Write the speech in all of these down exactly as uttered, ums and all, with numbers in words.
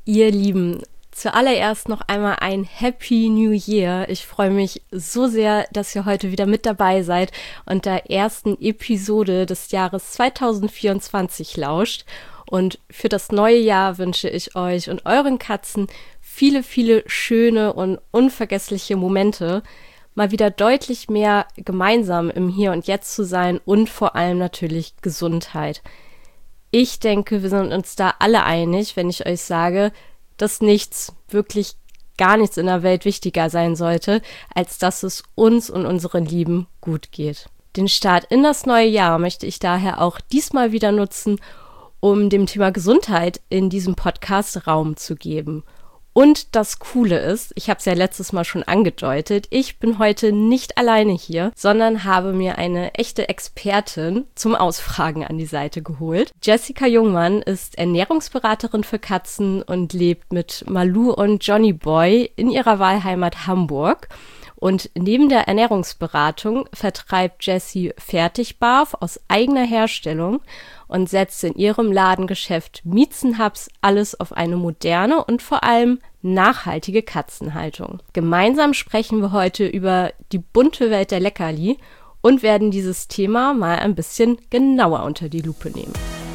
Ihr Lieben, zuallererst noch einmal ein Happy New Year. Ich freue mich so sehr, dass ihr heute wieder mit dabei seid und der ersten Episode des Jahres zwanzig vierundzwanzig lauscht. Und für das neue Jahr wünsche ich euch und euren Katzen viele, viele schöne und unvergessliche Momente, mal wieder deutlich mehr gemeinsam im Hier und Jetzt zu sein und vor allem natürlich Gesundheit. Ich denke, wir sind uns da alle einig, wenn ich euch sage, dass nichts, wirklich gar nichts in der Welt wichtiger sein sollte, als dass es uns und unseren Lieben gut geht. Den Start in das neue Jahr möchte ich daher auch diesmal wieder nutzen, um dem Thema Gesundheit in diesem Podcast Raum zu geben. Und das Coole ist, ich habe es ja letztes Mal schon angedeutet, ich bin heute nicht alleine hier, sondern habe mir eine echte Expertin zum Ausfragen an die Seite geholt. Jessica Jungmann ist Ernährungsberaterin für Katzen und lebt mit Malu und Johnny Boy in ihrer Wahlheimat Hamburg. Und neben der Ernährungsberatung vertreibt Jessie Fertigbarf aus eigener Herstellung und setzt in ihrem Ladengeschäft Miezenhubs alles auf eine moderne und vor allem nachhaltige Katzenhaltung. Gemeinsam sprechen wir heute über die bunte Welt der Leckerli und werden dieses Thema mal ein bisschen genauer unter die Lupe nehmen.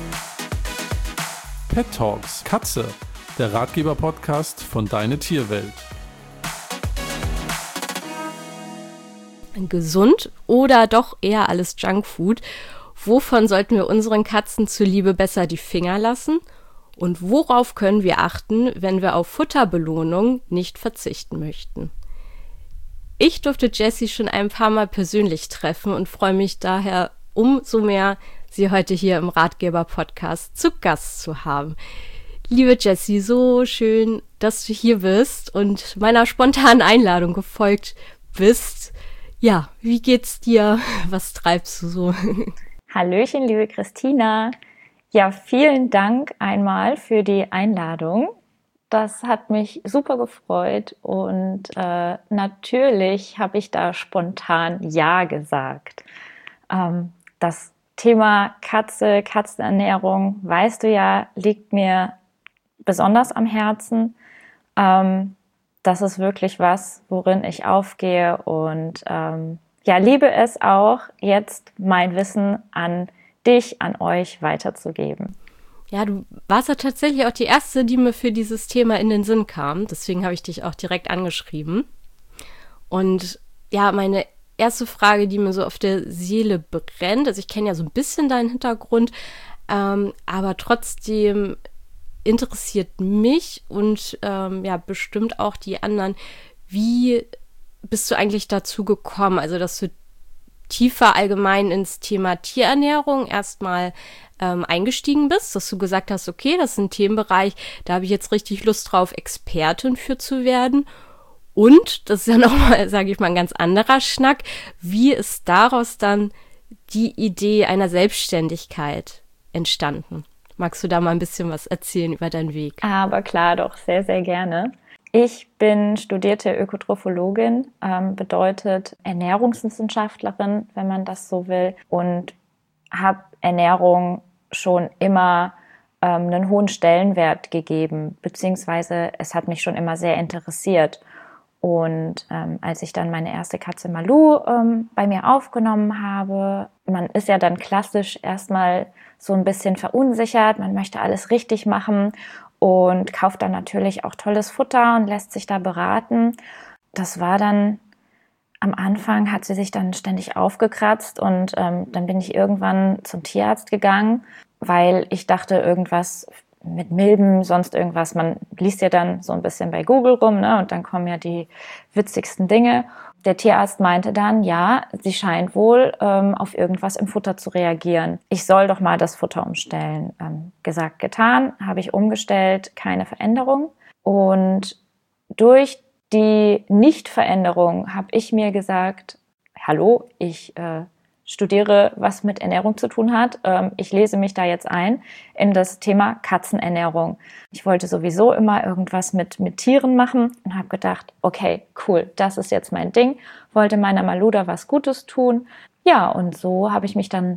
Pet Talks Katze, der Ratgeber-Podcast von Deine Tierwelt. Gesund oder doch eher alles Junkfood? Wovon sollten wir unseren Katzen zuliebe besser die Finger lassen? Und worauf können wir achten, wenn wir auf Futterbelohnung nicht verzichten möchten? Ich durfte Jessie schon ein paar Mal persönlich treffen und freue mich daher umso mehr, sie heute hier im Ratgeber-Podcast zu Gast zu haben. Liebe Jessie, so schön, dass du hier bist und meiner spontanen Einladung gefolgt bist. Ja, wie geht's dir? Was treibst du so? Hallöchen, liebe Christina. Ja, vielen Dank einmal für die Einladung. Das hat mich super gefreut und äh, natürlich habe ich da spontan Ja gesagt. Ähm, das Thema Katze, Katzenernährung, weißt du ja, liegt mir besonders am Herzen. Ähm, Das ist wirklich was, worin ich aufgehe und ähm, ja, liebe es auch, jetzt mein Wissen an dich, an euch weiterzugeben. Ja, du warst ja tatsächlich auch die Erste, die mir für dieses Thema in den Sinn kam. Deswegen habe ich dich auch direkt angeschrieben. Und ja, meine erste Frage, die mir so auf der Seele brennt, also ich kenne ja so ein bisschen deinen Hintergrund, ähm, aber trotzdem interessiert mich und ähm, ja bestimmt auch die anderen, wie bist du eigentlich dazu gekommen, also dass du tiefer allgemein ins Thema Tierernährung erstmal ähm, eingestiegen bist, dass du gesagt hast, okay, das ist ein Themenbereich, da habe ich jetzt richtig Lust drauf, Expertin für zu werden. Und, das ist ja nochmal, sage ich mal, ein ganz anderer Schnack, wie ist daraus dann die Idee einer Selbstständigkeit entstanden? Magst du da mal ein bisschen was erzählen über deinen Weg? Aber klar, doch, sehr, sehr gerne. Ich bin studierte Ökotrophologin, ähm, bedeutet Ernährungswissenschaftlerin, wenn man das so will, und habe Ernährung schon immer ähm, einen hohen Stellenwert gegeben, beziehungsweise es hat mich schon immer sehr interessiert. Und ähm, als ich dann meine erste Katze Malu ähm, bei mir aufgenommen habe, man ist ja dann klassisch erstmal so ein bisschen verunsichert, man möchte alles richtig machen und kauft dann natürlich auch tolles Futter und lässt sich da beraten. Das war dann, am Anfang hat sie sich dann ständig aufgekratzt und ähm, dann bin ich irgendwann zum Tierarzt gegangen, weil ich dachte, irgendwas mit Milben, sonst irgendwas. Man liest ja dann so ein bisschen bei Google rum, ne? Und dann kommen ja die witzigsten Dinge. Der Tierarzt meinte dann, ja, sie scheint wohl ähm, auf irgendwas im Futter zu reagieren. Ich soll doch mal das Futter umstellen. Ähm, gesagt, getan, habe ich umgestellt, keine Veränderung. Und durch die Nichtveränderung habe ich mir gesagt, hallo, ich äh, studiere, was mit Ernährung zu tun hat. Ähm, ich lese mich da jetzt ein in das Thema Katzenernährung. Ich wollte sowieso immer irgendwas mit, mit Tieren machen und habe gedacht, okay, cool, das ist jetzt mein Ding. Wollte meiner Malu da was Gutes tun. Ja, und so habe ich mich dann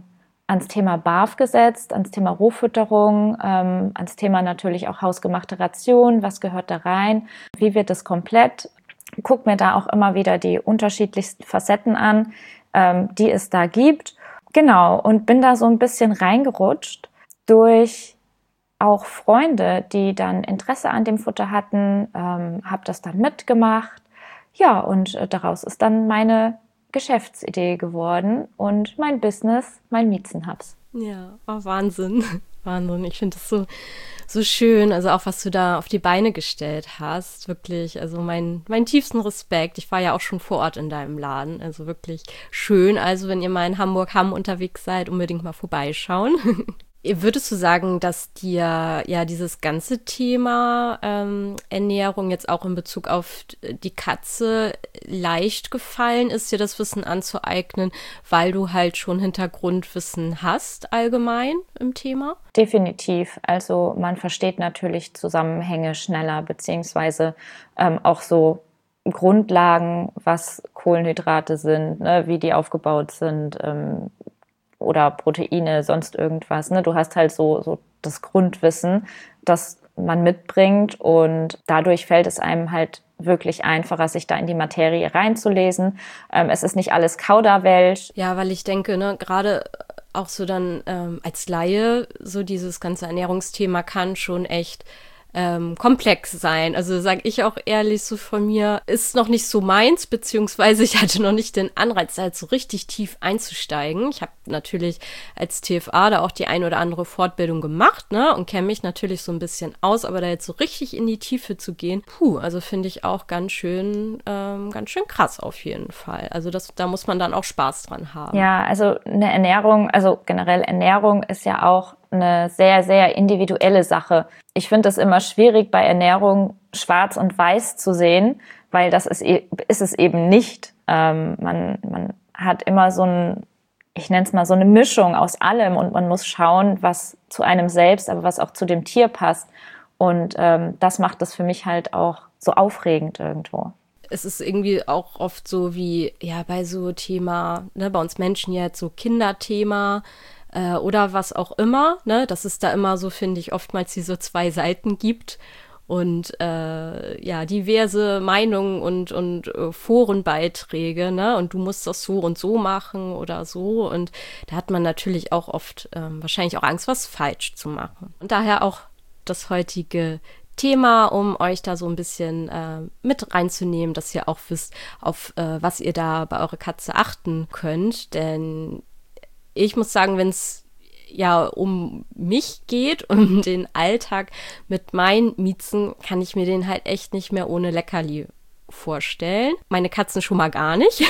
ans Thema B A F gesetzt, ans Thema Rohfütterung, ähm, ans Thema natürlich auch hausgemachte Ration, was gehört da rein, wie wird es komplett. Guck mir da auch immer wieder die unterschiedlichsten Facetten an, ähm, die es da gibt. Genau, und bin da so ein bisschen reingerutscht durch auch Freunde, die dann Interesse an dem Futter hatten, ähm, habe das dann mitgemacht. Ja, und äh, daraus ist dann meine Geschäftsidee geworden und mein Business, mein Miezenhubs. Ja, oh, Wahnsinn. Wahnsinn. Ich finde das so, so schön. Also auch, was du da auf die Beine gestellt hast. Wirklich, also mein, mein tiefsten Respekt. Ich war ja auch schon vor Ort in deinem Laden. Also wirklich schön. Also wenn ihr mal in Hamburg-Hamm unterwegs seid, unbedingt mal vorbeischauen. Würdest du sagen, dass dir ja dieses ganze Thema ähm, Ernährung jetzt auch in Bezug auf die Katze leicht gefallen ist, dir das Wissen anzueignen, weil du halt schon Hintergrundwissen hast allgemein im Thema? Definitiv. Also man versteht natürlich Zusammenhänge schneller, beziehungsweise ähm, auch so Grundlagen, was Kohlenhydrate sind, ne, wie die aufgebaut sind, ähm, oder Proteine, sonst irgendwas. Ne? Du hast halt so, so das Grundwissen, das man mitbringt und dadurch fällt es einem halt wirklich einfacher, sich da in die Materie reinzulesen. Ähm, es ist nicht alles Kauderwelsch. Ja, weil ich denke, ne, gerade auch so dann ähm, als Laie, so dieses ganze Ernährungsthema kann schon echt Ähm, komplex sein. Also sage ich auch ehrlich so von mir, ist noch nicht so meins, beziehungsweise ich hatte noch nicht den Anreiz, da halt so richtig tief einzusteigen. Ich habe natürlich als T F A da auch die ein oder andere Fortbildung gemacht, ne, und kenne mich natürlich so ein bisschen aus, aber da jetzt so richtig in die Tiefe zu gehen, puh, also finde ich auch ganz schön, ähm, ganz schön krass auf jeden Fall. Also das, da muss man dann auch Spaß dran haben. Ja, also eine Ernährung, also generell Ernährung ist ja auch eine sehr, sehr individuelle Sache. Ich finde es immer schwierig, bei Ernährung schwarz und weiß zu sehen, weil das ist, ist es eben nicht. Ähm, man, man hat immer so ein, ich nenne es mal so eine Mischung aus allem und man muss schauen, was zu einem selbst, aber was auch zu dem Tier passt. Und ähm, das macht es für mich halt auch so aufregend irgendwo. Es ist irgendwie auch oft so wie, ja, bei so Thema, ne, bei uns Menschen jetzt so Kinderthema, oder was auch immer, ne, dass es da immer so, finde ich, oftmals diese zwei Seiten gibt und äh, ja, diverse Meinungen und, und äh, Forenbeiträge, ne, und du musst das so und so machen oder so und da hat man natürlich auch oft ähm, wahrscheinlich auch Angst, was falsch zu machen. Und daher auch das heutige Thema, um euch da so ein bisschen äh, mit reinzunehmen, dass ihr auch wisst, auf äh, was ihr da bei eurer Katze achten könnt, denn ich muss sagen, wenn es ja um mich geht, um den Alltag mit meinen Miezen, kann ich mir den halt echt nicht mehr ohne Leckerli vorstellen. Meine Katzen schon mal gar nicht.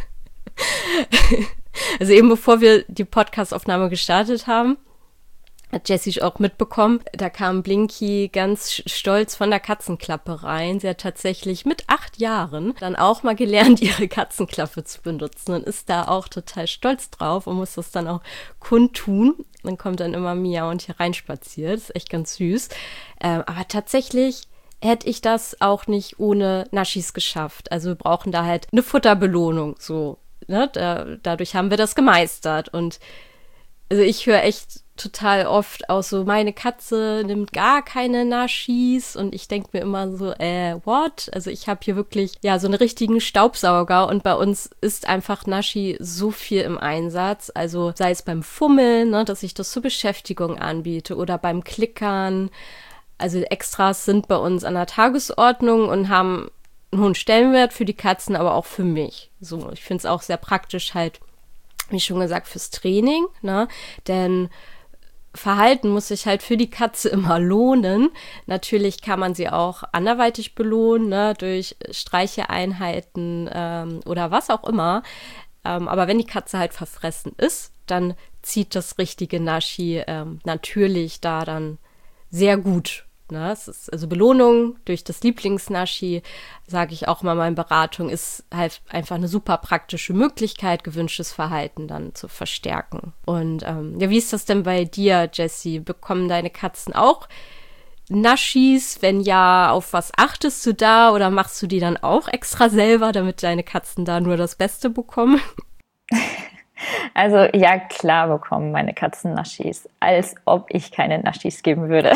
Also eben bevor wir die Podcast-Aufnahme gestartet haben, hat Jessie auch mitbekommen, da kam Blinky ganz stolz von der Katzenklappe rein. Sie hat tatsächlich mit acht Jahren dann auch mal gelernt, ihre Katzenklappe zu benutzen und ist da auch total stolz drauf und muss das dann auch kundtun. Dann kommt dann immer Mia und hier reinspaziert. Das ist echt ganz süß. Ähm, aber tatsächlich hätte ich das auch nicht ohne Naschis geschafft. Also wir brauchen da halt eine Futterbelohnung. So, ne? Da, dadurch haben wir das gemeistert. Und also ich höre echt total oft auch so, meine Katze nimmt gar keine Naschis und ich denke mir immer so, äh, what? Also ich habe hier wirklich, ja, so einen richtigen Staubsauger und bei uns ist einfach Naschi so viel im Einsatz, also sei es beim Fummeln, ne, dass ich das zur Beschäftigung anbiete oder beim Klickern, also Extras sind bei uns an der Tagesordnung und haben einen hohen Stellenwert für die Katzen, aber auch für mich. So, ich finde es auch sehr praktisch halt, wie schon gesagt, fürs Training, ne, denn Verhalten muss sich halt für die Katze immer lohnen. Natürlich kann man sie auch anderweitig belohnen, ne, durch Streicheeinheiten ähm, oder was auch immer. Ähm, aber wenn die Katze halt verfressen ist, dann zieht das richtige Naschi ähm, natürlich da dann sehr gut. Ne? Es ist also Belohnung durch das Lieblingsnaschi, sage ich auch mal in meiner Beratung, ist halt einfach eine super praktische Möglichkeit, gewünschtes Verhalten dann zu verstärken. Und ähm, ja, wie ist das denn bei dir, Jessie? Bekommen deine Katzen auch Naschis? Wenn ja, auf was achtest du da? Oder machst du die dann auch extra selber, damit deine Katzen da nur das Beste bekommen? Also ja, klar bekommen meine Katzen Naschis, als ob ich keine Naschis geben würde.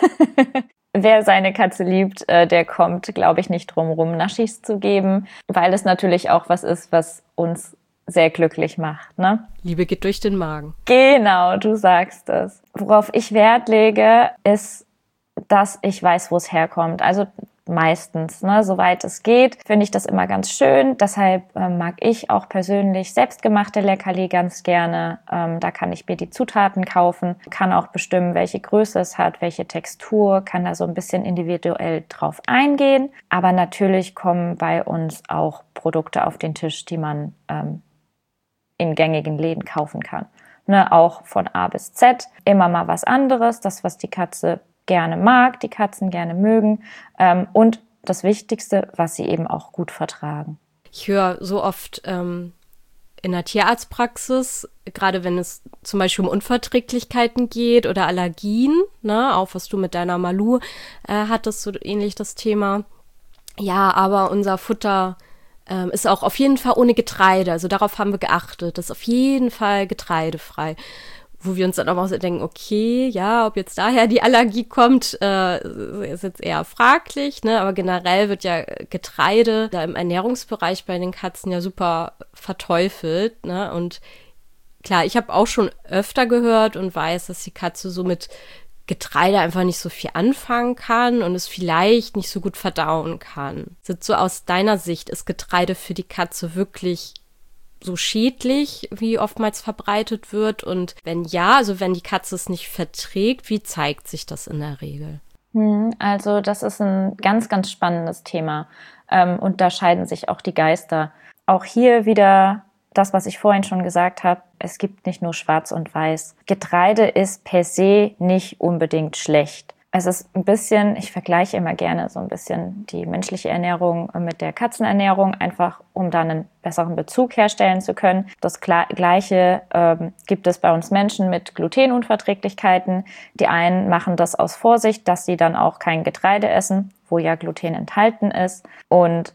Wer seine Katze liebt, der kommt, glaube ich, nicht drum rum, Naschis zu geben, weil es natürlich auch was ist, was uns sehr glücklich macht, ne? Liebe geht durch den Magen. Genau, du sagst es. Worauf ich Wert lege, ist, dass ich weiß, wo es herkommt. Also meistens, ne, soweit es geht, finde ich das immer ganz schön. Deshalb äh, mag ich auch persönlich selbstgemachte Leckerli ganz gerne. Ähm, da kann ich mir die Zutaten kaufen, kann auch bestimmen, welche Größe es hat, welche Textur, kann da so ein bisschen individuell drauf eingehen. Aber natürlich kommen bei uns auch Produkte auf den Tisch, die man ähm, in gängigen Läden kaufen kann. Ne, auch von A bis Z. Immer mal was anderes, das, was die Katze gerne mag, die Katzen gerne mögen ähm, und das Wichtigste, was sie eben auch gut vertragen. Ich höre so oft ähm, in der Tierarztpraxis, gerade wenn es zum Beispiel um Unverträglichkeiten geht oder Allergien, ne, auch was du mit deiner Malu äh, hattest, so ähnlich das Thema. Ja, aber unser Futter ähm, ist auch auf jeden Fall ohne Getreide, also darauf haben wir geachtet, das ist auf jeden Fall getreidefrei. Wo wir uns dann auch so denken, okay, ja, ob jetzt daher die Allergie kommt, äh, ist jetzt eher fraglich, ne? Aber generell wird ja Getreide da im Ernährungsbereich bei den Katzen ja super verteufelt, ne? Und klar, ich habe auch schon öfter gehört und weiß, dass die Katze so mit Getreide einfach nicht so viel anfangen kann und es vielleicht nicht so gut verdauen kann. Sind so aus deiner Sicht, ist Getreide für die Katze wirklich so schädlich, wie oftmals verbreitet wird? Und wenn ja, also wenn die Katze es nicht verträgt, wie zeigt sich das in der Regel? Also das ist ein ganz, ganz spannendes Thema. Ähm, und da scheiden sich auch die Geister. Auch hier wieder das, was ich vorhin schon gesagt habe, es gibt nicht nur Schwarz und Weiß. Getreide ist per se nicht unbedingt schlecht. Es ist ein bisschen, ich vergleiche immer gerne so ein bisschen die menschliche Ernährung mit der Katzenernährung, einfach um da einen besseren Bezug herstellen zu können. Das Gleiche ähm, gibt es bei uns Menschen mit Glutenunverträglichkeiten. Die einen machen das aus Vorsicht, dass sie dann auch kein Getreide essen, wo ja Gluten enthalten ist, und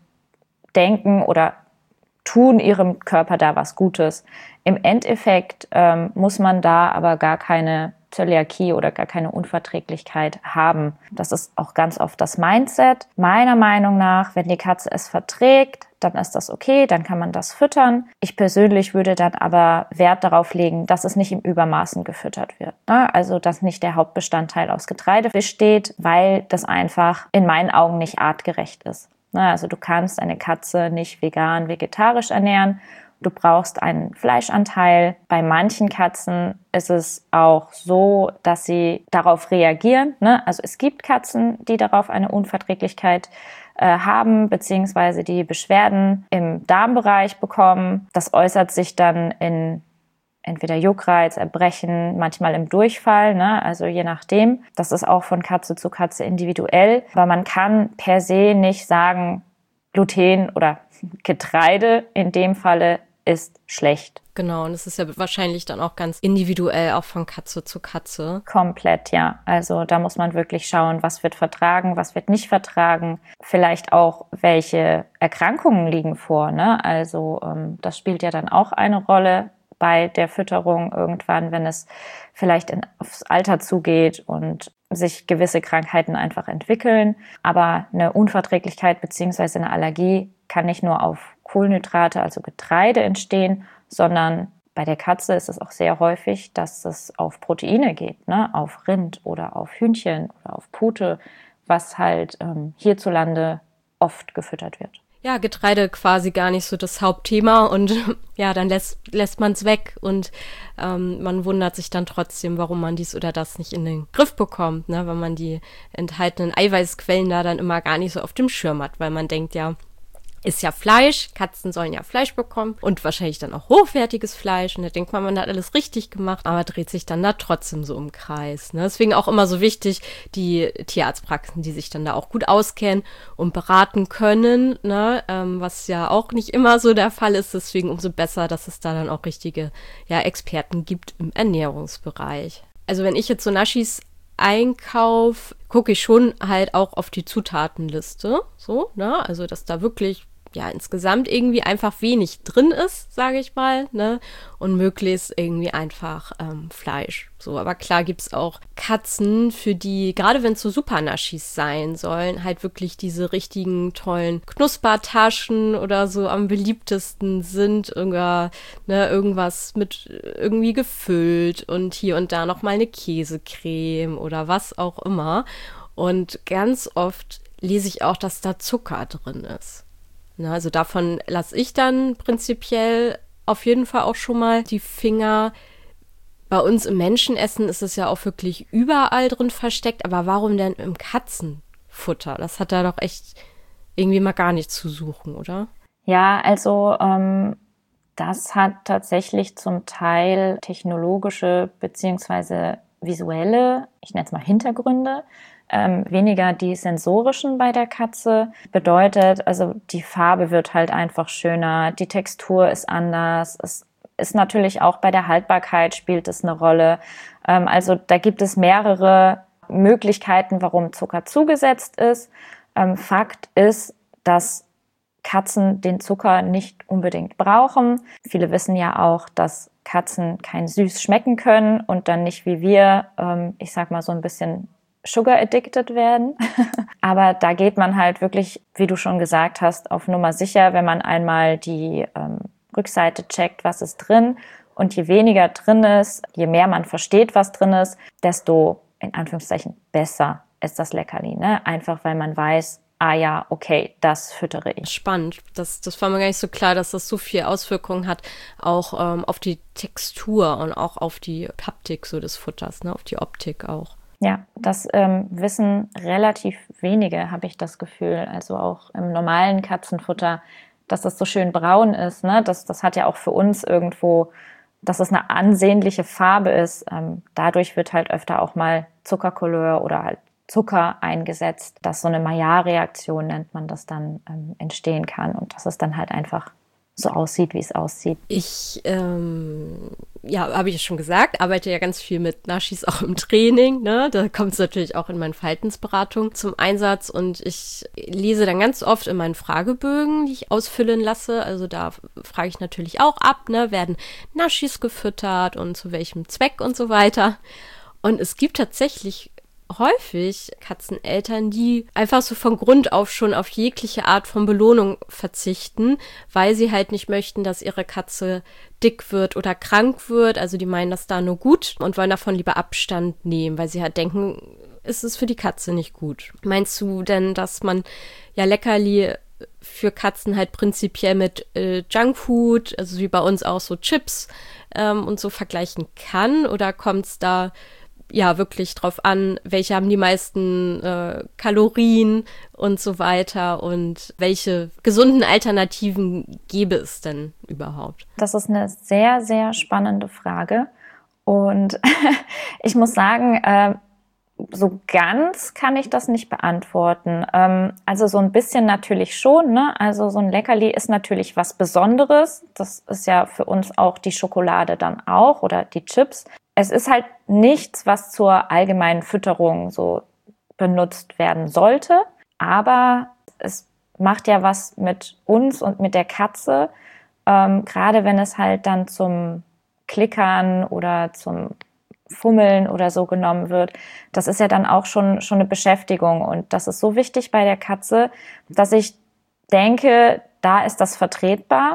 denken oder tun ihrem Körper da was Gutes. Im Endeffekt ähm, muss man da aber gar keine Zöliakie oder gar keine Unverträglichkeit haben. Das ist auch ganz oft das Mindset. Meiner Meinung nach, wenn die Katze es verträgt, dann ist das okay, dann kann man das füttern. Ich persönlich würde dann aber Wert darauf legen, dass es nicht im Übermaßen gefüttert wird. Also, dass nicht der Hauptbestandteil aus Getreide besteht, weil das einfach in meinen Augen nicht artgerecht ist. Also, du kannst eine Katze nicht vegan, vegetarisch ernähren. Du brauchst einen Fleischanteil. Bei manchen Katzen ist es auch so, dass sie darauf reagieren. Ne? Also es gibt Katzen, die darauf eine Unverträglichkeit äh, haben, beziehungsweise die Beschwerden im Darmbereich bekommen. Das äußert sich dann in entweder Juckreiz, Erbrechen, manchmal im Durchfall, ne? Also je nachdem. Das ist auch von Katze zu Katze individuell. Aber man kann per se nicht sagen, Gluten oder Getreide in dem Falle ist schlecht. Genau, und es ist ja wahrscheinlich dann auch ganz individuell, auch von Katze zu Katze. Komplett, ja. Also da muss man wirklich schauen, was wird vertragen, was wird nicht vertragen. Vielleicht auch, welche Erkrankungen liegen vor, ne? Also ähm, das spielt ja dann auch eine Rolle bei der Fütterung irgendwann, wenn es vielleicht in, aufs Alter zugeht und sich gewisse Krankheiten einfach entwickeln. Aber eine Unverträglichkeit bzw. eine Allergie kann nicht nur auf Kohlenhydrate, also Getreide, entstehen, sondern bei der Katze ist es auch sehr häufig, dass es auf Proteine geht, ne? Auf Rind oder auf Hühnchen oder auf Pute, was halt ähm, hierzulande oft gefüttert wird. Ja, Getreide quasi gar nicht so das Hauptthema und ja, dann lässt, lässt man es weg und ähm, man wundert sich dann trotzdem, warum man dies oder das nicht in den Griff bekommt, ne? Weil man die enthaltenen Eiweißquellen da dann immer gar nicht so auf dem Schirm hat, weil man denkt, ja, ist ja Fleisch, Katzen sollen ja Fleisch bekommen und wahrscheinlich dann auch hochwertiges Fleisch und da denkt man, man hat alles richtig gemacht, aber dreht sich dann da trotzdem so im Kreis. Ne? Deswegen auch immer so wichtig, die Tierarztpraxen, die sich dann da auch gut auskennen und beraten können, ne? ähm, was ja auch nicht immer so der Fall ist, deswegen umso besser, dass es da dann auch richtige ja, Experten gibt im Ernährungsbereich. Also wenn ich jetzt so Naschis Einkauf, gucke ich schon halt auch auf die Zutatenliste, so, ne, also dass da wirklich ja insgesamt irgendwie einfach wenig drin ist, sage ich mal, ne? Und möglichst irgendwie einfach ähm, Fleisch. So, aber klar gibt's auch Katzen, für die, gerade wenn es so Supernaschis sein sollen, halt wirklich diese richtigen tollen Knuspertaschen oder so am beliebtesten sind. Irgendwas, ne, irgendwas mit irgendwie gefüllt und hier und da nochmal eine Käsecreme oder was auch immer. Und ganz oft lese ich auch, dass da Zucker drin ist. Na, also davon lasse ich dann prinzipiell auf jeden Fall auch schon mal die Finger. Bei uns im Menschenessen ist es ja auch wirklich überall drin versteckt. Aber warum denn im Katzenfutter? Das hat da doch echt irgendwie mal gar nichts zu suchen, oder? Ja, also ähm, das hat tatsächlich zum Teil technologische beziehungsweise visuelle, ich nenne es mal Hintergründe. Ähm, weniger die sensorischen bei der Katze. Bedeutet, also die Farbe wird halt einfach schöner, die Textur ist anders. Es ist natürlich auch bei der Haltbarkeit spielt es eine Rolle. Ähm, also da gibt es mehrere Möglichkeiten, warum Zucker zugesetzt ist. Ähm, Fakt ist, dass Katzen den Zucker nicht unbedingt brauchen. Viele wissen ja auch, dass Katzen kein Süß schmecken können und dann nicht wie wir, ähm, ich sag mal so ein bisschen Sugar addicted werden. Aber da geht man halt wirklich, wie du schon gesagt hast, auf Nummer sicher, wenn man einmal die ähm, Rückseite checkt, was ist drin. Und je weniger drin ist, je mehr man versteht, was drin ist, desto, in Anführungszeichen, besser ist das Leckerli. Ne? Einfach, weil man weiß, ah ja, okay, das füttere ich. Spannend. Das, das war mir gar nicht so klar, dass das so viel Auswirkungen hat, auch ähm, auf die Textur und auch auf die Haptik so des Futters, ne? Auf die Optik auch. Ja, das ähm, wissen relativ wenige, habe ich das Gefühl. Also auch im normalen Katzenfutter, dass das so schön braun ist. Ne? Das, das hat ja auch für uns irgendwo, dass es eine ansehnliche Farbe ist. Ähm, dadurch wird halt öfter auch mal Zuckercouleur oder halt Zucker eingesetzt, dass so eine Maillard-Reaktion, nennt man das dann, ähm, entstehen kann. Und dass es dann halt einfach so aussieht, wie es aussieht. Ich, ähm, ja, habe ich ja schon gesagt, arbeite ja ganz viel mit Naschis auch im Training, ne? Da kommt es natürlich auch in meinen Verhaltensberatungen zum Einsatz und ich lese dann ganz oft in meinen Fragebögen, die ich ausfüllen lasse, also da frage ich natürlich auch ab, ne? Werden Naschis gefüttert und zu welchem Zweck und so weiter. Und es gibt tatsächlich häufig Katzeneltern, die einfach so von Grund auf schon auf jegliche Art von Belohnung verzichten, weil sie halt nicht möchten, dass ihre Katze dick wird oder krank wird. Also die meinen das da nur gut und wollen davon lieber Abstand nehmen, weil sie halt denken, es ist für die Katze nicht gut. Meinst du denn, dass man ja Leckerli für Katzen halt prinzipiell mit äh, Junkfood, also wie bei uns auch so Chips ähm, und so vergleichen kann? Oder kommt es da ja wirklich drauf an, welche haben die meisten äh, Kalorien und so weiter und welche gesunden Alternativen gäbe es denn überhaupt? Das ist eine sehr, sehr spannende Frage und ich muss sagen, äh, so ganz kann ich das nicht beantworten. Ähm, also so ein bisschen natürlich schon, ne? Also so ein Leckerli ist natürlich was Besonderes. Das ist ja für uns auch die Schokolade dann auch oder die Chips. Es ist halt nichts, was zur allgemeinen Fütterung so benutzt werden sollte, aber es macht ja was mit uns und mit der Katze, ähm, gerade wenn es halt dann zum Klickern oder zum Fummeln oder so genommen wird. Das ist ja dann auch schon, schon eine Beschäftigung und das ist so wichtig bei der Katze, dass ich denke, da ist das vertretbar.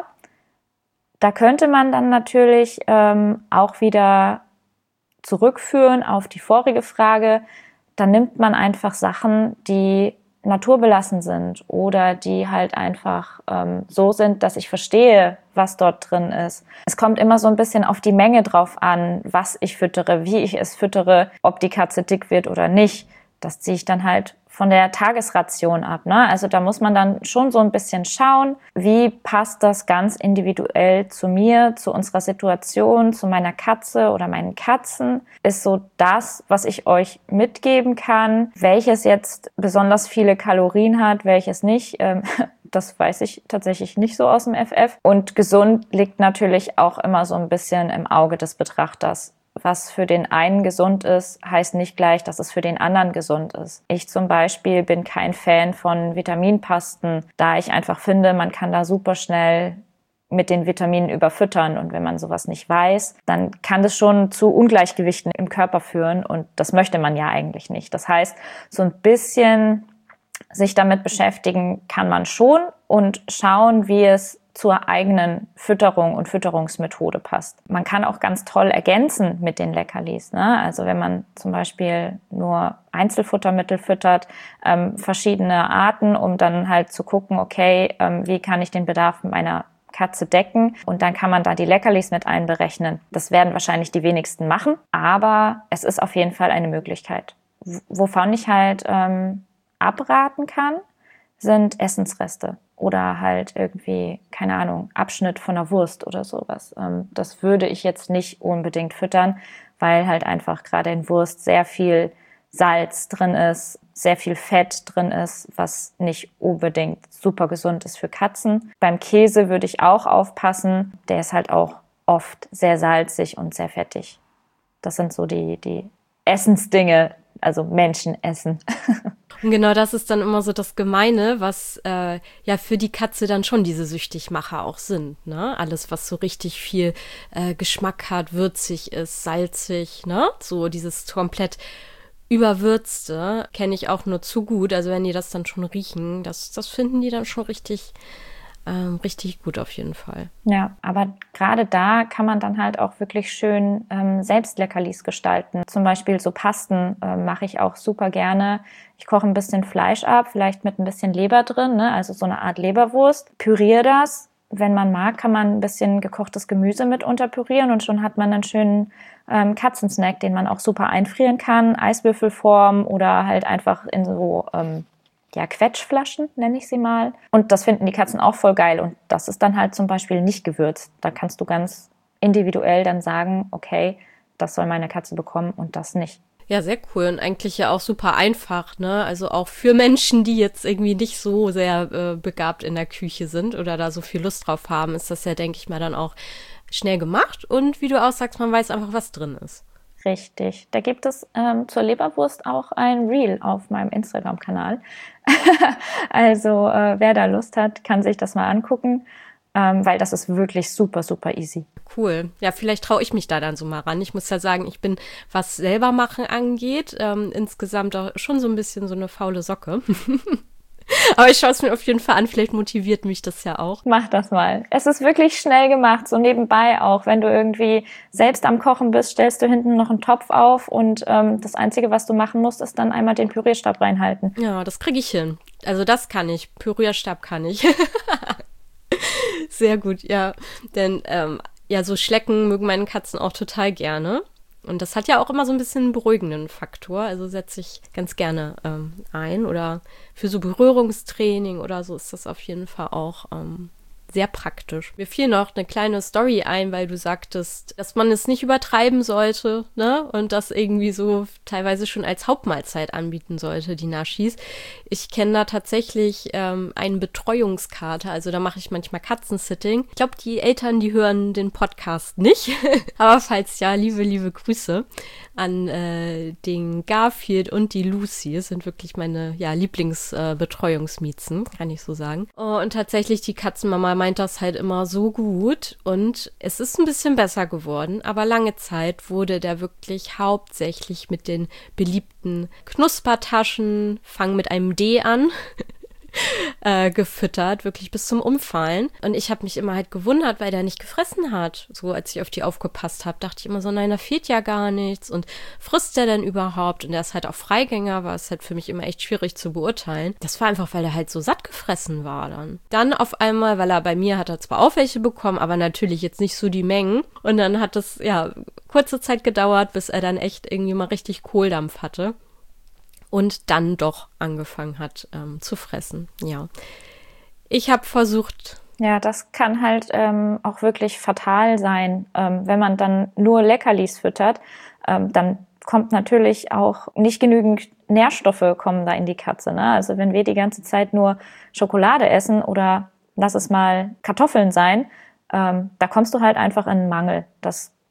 Da könnte man dann natürlich ähm, auch wieder zurückführen auf die vorige Frage, dann nimmt man einfach Sachen, die naturbelassen sind oder die halt einfach ähm, so sind, dass ich verstehe, was dort drin ist. Es kommt immer so ein bisschen auf die Menge drauf an, was ich füttere, wie ich es füttere, ob die Katze dick wird oder nicht. Das ziehe ich dann halt von der Tagesration ab, ne? Also da muss man dann schon so ein bisschen schauen, wie passt das ganz individuell zu mir, zu unserer Situation, zu meiner Katze oder meinen Katzen. Ist so das, was ich euch mitgeben kann. Welches jetzt besonders viele Kalorien hat, welches nicht, ähm, das weiß ich tatsächlich nicht so aus dem F F. Und gesund liegt natürlich auch immer so ein bisschen im Auge des Betrachters. was für den einen gesund ist, heißt nicht gleich, dass es für den anderen gesund ist. Ich zum Beispiel bin kein Fan von Vitaminpasten, da ich einfach finde, man kann da super schnell mit den Vitaminen überfüttern. Und wenn man sowas nicht weiß, dann kann das schon zu Ungleichgewichten im Körper führen. Und das möchte man ja eigentlich nicht. Das heißt, so ein bisschen sich damit beschäftigen kann man schon und schauen, wie es zur eigenen Fütterung und Fütterungsmethode passt. Man kann auch ganz toll ergänzen mit den Leckerlis, ne? Also wenn man zum Beispiel nur Einzelfuttermittel füttert, ähm, verschiedene Arten, um dann halt zu gucken, okay, ähm, wie kann ich den Bedarf meiner Katze decken? Und dann kann man da die Leckerlis mit einberechnen. Das werden wahrscheinlich die wenigsten machen, aber es ist auf jeden Fall eine Möglichkeit. W- wovon ich halt ähm, abraten kann, sind Essensreste oder halt irgendwie, keine Ahnung, Abschnitt von einer Wurst oder sowas. Ähm, das würde ich jetzt nicht unbedingt füttern, weil halt einfach gerade in Wurst sehr viel Salz drin ist, sehr viel Fett drin ist, was nicht unbedingt super gesund ist für Katzen. Beim Käse würde ich auch aufpassen, der ist halt auch oft sehr salzig und sehr fettig. Das sind so die, die Essensdinge, also Menschen essen. Und genau das ist dann immer so das Gemeine, was äh, ja für die Katze dann schon diese Süchtigmacher auch sind, ne? Alles, was so richtig viel äh, Geschmack hat, würzig ist, salzig, ne? So dieses komplett Überwürzte kenne ich auch nur zu gut. Also wenn die das dann schon riechen, das, das finden die dann schon richtig, ähm, richtig gut auf jeden Fall. Ja, aber gerade da kann man dann halt auch wirklich schön ähm, selbst Leckerlis gestalten. Zum Beispiel so Pasten äh, mache ich auch super gerne. Ich koche ein bisschen Fleisch ab, vielleicht mit ein bisschen Leber drin, ne? Also so eine Art Leberwurst. Püriere das. Wenn man mag, kann man ein bisschen gekochtes Gemüse mit unterpürieren und schon hat man einen schönen ähm, Katzensnack, den man auch super einfrieren kann. Eiswürfelform oder halt einfach in so ähm, ja, Quetschflaschen, nenne ich sie mal. Und das finden die Katzen auch voll geil. Und das ist dann halt zum Beispiel nicht gewürzt. Da kannst du ganz individuell dann sagen, okay, das soll meine Katze bekommen und das nicht. Ja, sehr cool und eigentlich ja auch super einfach, ne? Also auch für Menschen, die jetzt irgendwie nicht so sehr äh, begabt in der Küche sind oder da so viel Lust drauf haben, ist das ja, denke ich mal, dann auch schnell gemacht und wie du auch sagst, man weiß einfach, was drin ist. Richtig. Da gibt es ähm, zur Leberwurst auch ein Reel auf meinem Instagram-Kanal. Also äh, wer da Lust hat, kann sich das mal angucken, ähm, weil das ist wirklich super, super easy. Cool. Ja, vielleicht traue ich mich da dann so mal ran. Ich muss ja sagen, ich bin, was selber machen angeht, ähm, insgesamt auch schon so ein bisschen so eine faule Socke. Aber ich schaue es mir auf jeden Fall an, vielleicht motiviert mich das ja auch. Mach das mal. Es ist wirklich schnell gemacht, so nebenbei auch. Wenn du irgendwie selbst am Kochen bist, stellst du hinten noch einen Topf auf und ähm, das Einzige, was du machen musst, ist dann einmal den Pürierstab reinhalten. Ja, das kriege ich hin. Also das kann ich. Pürierstab kann ich. Sehr gut, ja. Denn ähm, ja, so Schlecken mögen meine Katzen auch total gerne. Und das hat ja auch immer so ein bisschen einen beruhigenden Faktor. Also setze ich ganz gerne ähm, ein. Oder für so Berührungstraining oder so ist das auf jeden Fall auch ähm, sehr praktisch. Mir fiel noch eine kleine Story ein, weil du sagtest, dass man es nicht übertreiben sollte, ne? Und das irgendwie so teilweise schon als Hauptmahlzeit anbieten sollte, die Naschis. Ich kenne da tatsächlich ähm, einen Betreuungskater, also da mache ich manchmal Katzensitting. Ich glaube, die Eltern, die hören den Podcast nicht, aber falls ja, liebe, liebe Grüße an äh, den Garfield und die Lucy. Es sind wirklich meine ja, Lieblingsbetreuungsmiezen, äh, kann ich so sagen. Oh, und tatsächlich, die Katzenmama meint das halt immer so gut und es ist ein bisschen besser geworden, aber lange Zeit wurde der wirklich hauptsächlich mit den beliebten Knuspertaschen, fang mit einem D an, äh, gefüttert, wirklich bis zum Umfallen. Und ich habe mich immer halt gewundert, weil der nicht gefressen hat. So, als ich auf die aufgepasst habe, dachte ich immer so, nein, da fehlt ja gar nichts. Und frisst der denn überhaupt? Und der ist halt auch Freigänger, war es halt für mich immer echt schwierig zu beurteilen. Das war einfach, weil er halt so satt gefressen war dann. Dann auf einmal, weil er bei mir hat er zwar auch welche bekommen, aber natürlich jetzt nicht so die Mengen. Und dann hat es, ja, kurze Zeit gedauert, bis er dann echt irgendwie mal richtig Kohldampf hatte. Und dann doch angefangen hat ähm, zu fressen, ja. Ich habe versucht... Ja, das kann halt ähm, auch wirklich fatal sein, ähm, wenn man dann nur Leckerlis füttert, ähm, dann kommt natürlich auch nicht genügend Nährstoffe kommen da in die Katze, ne? Also wenn wir die ganze Zeit nur Schokolade essen oder lass es mal Kartoffeln sein, ähm, da kommst du halt einfach in einen Mangel. Das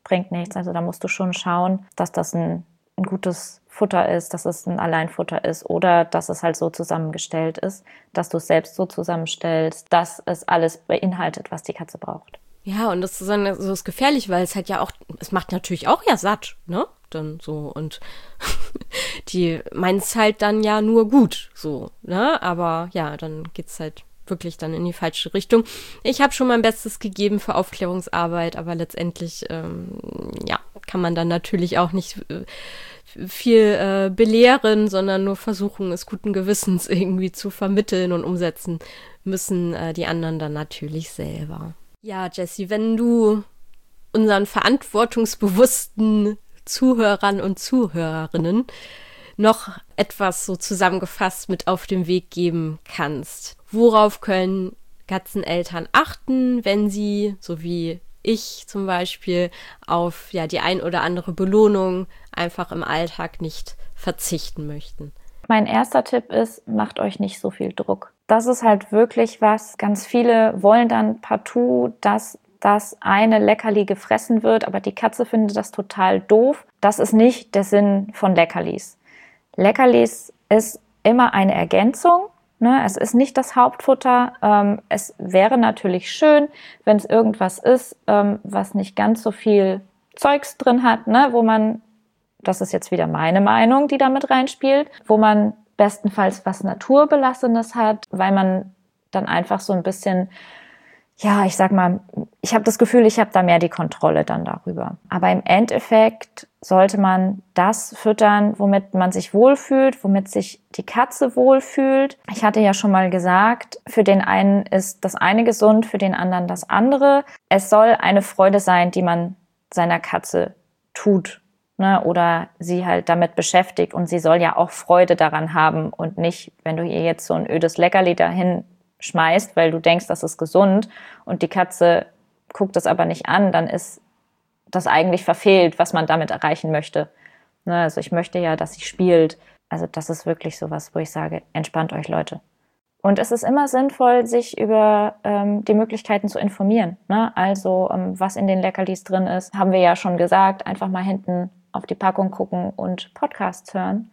bringt nichts. Also da musst du schon schauen, dass das ein, ein gutes Futter ist, dass es ein Alleinfutter ist oder dass es halt so zusammengestellt ist, dass du es selbst so zusammenstellst, dass es alles beinhaltet, was die Katze braucht. Ja, und das ist dann so ist gefährlich, weil es halt ja auch, es macht natürlich auch ja satt, ne? Dann so und die meinen es halt dann ja nur gut, so, ne? Aber ja, dann geht's halt wirklich dann in die falsche Richtung. Ich habe schon mein Bestes gegeben für Aufklärungsarbeit, aber letztendlich, ähm, ja, kann man dann natürlich auch nicht äh, viel äh, belehren, sondern nur versuchen, es guten Gewissens irgendwie zu vermitteln und umsetzen müssen äh, die anderen dann natürlich selber. Ja, Jessie, wenn du unseren verantwortungsbewussten Zuhörern und Zuhörerinnen noch etwas so zusammengefasst mit auf den Weg geben kannst, worauf können Katzeneltern achten, wenn sie, so wie ich zum Beispiel, auf ja die ein oder andere Belohnung einfach im Alltag nicht verzichten möchten? Mein erster Tipp ist, macht euch nicht so viel Druck. Das ist halt wirklich was, ganz viele wollen dann partout, dass das eine Leckerli gefressen wird, aber die Katze findet das total doof. Das ist nicht der Sinn von Leckerlis. Leckerlis ist immer eine Ergänzung, ne? Es ist nicht das Hauptfutter. Ähm, es wäre natürlich schön, wenn es irgendwas ist, ähm, was nicht ganz so viel Zeugs drin hat, ne? Wo man, das ist jetzt wieder meine Meinung, die da mit reinspielt, wo man bestenfalls was Naturbelassenes hat, weil man dann einfach so ein bisschen, ja, ich sag mal, ich habe das Gefühl, ich habe da mehr die Kontrolle dann darüber. Aber im Endeffekt sollte man das füttern, womit man sich wohlfühlt, womit sich die Katze wohlfühlt. Ich hatte ja schon mal gesagt, für den einen ist das eine gesund, für den anderen das andere. Es soll eine Freude sein, die man seiner Katze tut, ne, oder sie halt damit beschäftigt. Und sie soll ja auch Freude daran haben und nicht, wenn du ihr jetzt so ein ödes Leckerli dahin schmeißt, weil du denkst, das ist gesund und die Katze guckt das aber nicht an, dann ist das eigentlich verfehlt, was man damit erreichen möchte. Ne, also ich möchte ja, dass sie spielt. Also das ist wirklich sowas, wo ich sage, entspannt euch, Leute. Und es ist immer sinnvoll, sich über ähm, die Möglichkeiten zu informieren. Ne? Also ähm, was in den Leckerlis drin ist, haben wir ja schon gesagt, einfach mal hinten auf die Packung gucken und Podcasts hören.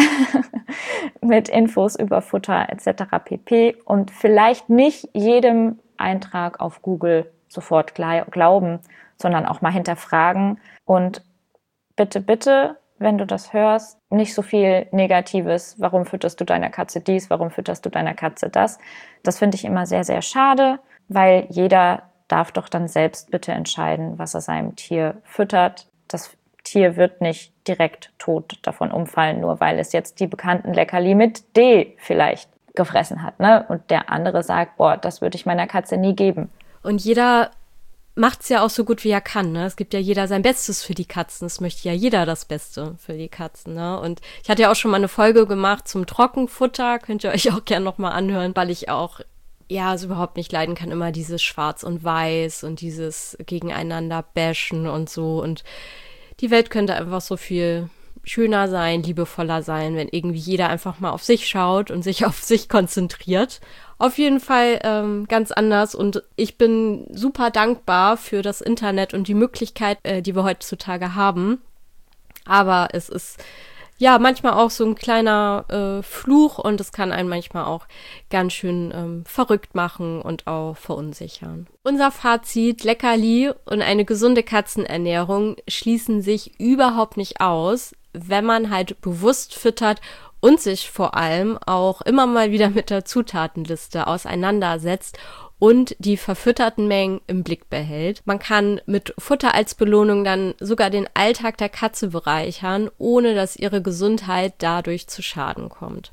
Mit Infos über Futter et cetera pp. Und vielleicht nicht jedem Eintrag auf Google sofort glauben, sondern auch mal hinterfragen. Und bitte, bitte, wenn du das hörst, nicht so viel Negatives. Warum fütterst du deiner Katze dies? Warum fütterst du deiner Katze das? Das finde ich immer sehr, sehr schade, weil jeder darf doch dann selbst bitte entscheiden, was er seinem Tier füttert. Das Tier wird nicht direkt tot davon umfallen, nur weil es jetzt die bekannten Leckerli mit D vielleicht gefressen hat, ne? Und der andere sagt, boah, das würde ich meiner Katze nie geben. Und jeder macht es ja auch so gut, wie er kann, ne? Es gibt ja jeder sein Bestes für die Katzen. Es möchte ja jeder das Beste für die Katzen, ne? Und ich hatte ja auch schon mal eine Folge gemacht zum Trockenfutter. Könnt ihr euch auch gerne nochmal anhören, weil ich auch ja, es überhaupt nicht leiden kann, immer dieses Schwarz und Weiß und dieses Gegeneinander bashen und so. Und die Welt könnte einfach so viel schöner sein, liebevoller sein, wenn irgendwie jeder einfach mal auf sich schaut und sich auf sich konzentriert. Auf jeden Fall ähm, ganz anders und ich bin super dankbar für das Internet und die Möglichkeit, äh, die wir heutzutage haben. Aber es ist ja manchmal auch so ein kleiner äh, Fluch und es kann einen manchmal auch ganz schön ähm, verrückt machen und auch verunsichern. Unser Fazit: Leckerli und eine gesunde Katzenernährung schließen sich überhaupt nicht aus, wenn man halt bewusst füttert und sich vor allem auch immer mal wieder mit der Zutatenliste auseinandersetzt und die verfütterten Mengen im Blick behält. Man kann mit Futter als Belohnung dann sogar den Alltag der Katze bereichern, ohne dass ihre Gesundheit dadurch zu Schaden kommt.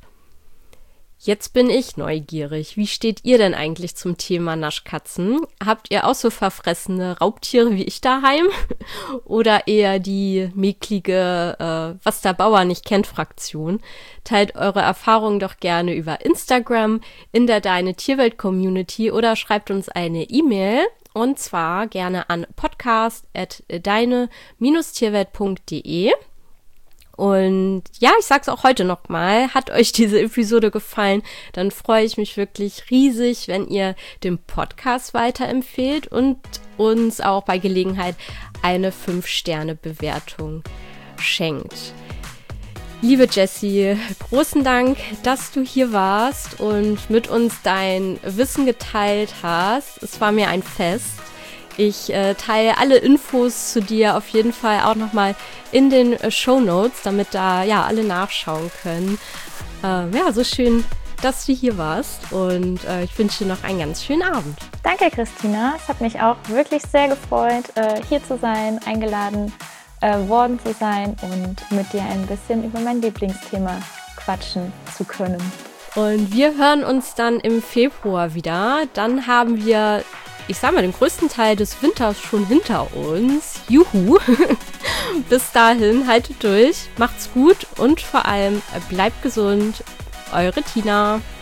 Jetzt bin ich neugierig. Wie steht ihr denn eigentlich zum Thema Naschkatzen? Habt ihr auch so verfressene Raubtiere wie ich daheim? Oder eher die micklige äh, Was der Bauer nicht kennt Fraktion? Teilt eure Erfahrungen doch gerne über Instagram in der Deine Tierwelt Community oder schreibt uns eine E-Mail und zwar gerne an podcast at deine tierwelt punkt de. Und ja, ich sag's auch heute nochmal, hat euch diese Episode gefallen, dann freue ich mich wirklich riesig, wenn ihr den Podcast weiterempfehlt und uns auch bei Gelegenheit eine fünf Sterne Bewertung schenkt. Liebe Jessie, großen Dank, dass du hier warst und mit uns dein Wissen geteilt hast. Es war mir ein Fest. Ich äh, teile alle Infos zu dir auf jeden Fall auch nochmal in den äh, Shownotes, damit da ja alle nachschauen können. Äh, ja, so schön, dass du hier warst und äh, ich wünsche dir noch einen ganz schönen Abend. Danke, Christina. Es hat mich auch wirklich sehr gefreut, äh, hier zu sein, eingeladen Äh, worden zu sein und mit dir ein bisschen über mein Lieblingsthema quatschen zu können. Und wir hören uns dann im Februar wieder. Dann haben wir, ich sag mal, den größten Teil des Winters schon hinter uns. Juhu! Bis dahin, haltet durch, macht's gut und vor allem bleibt gesund. Eure Tina.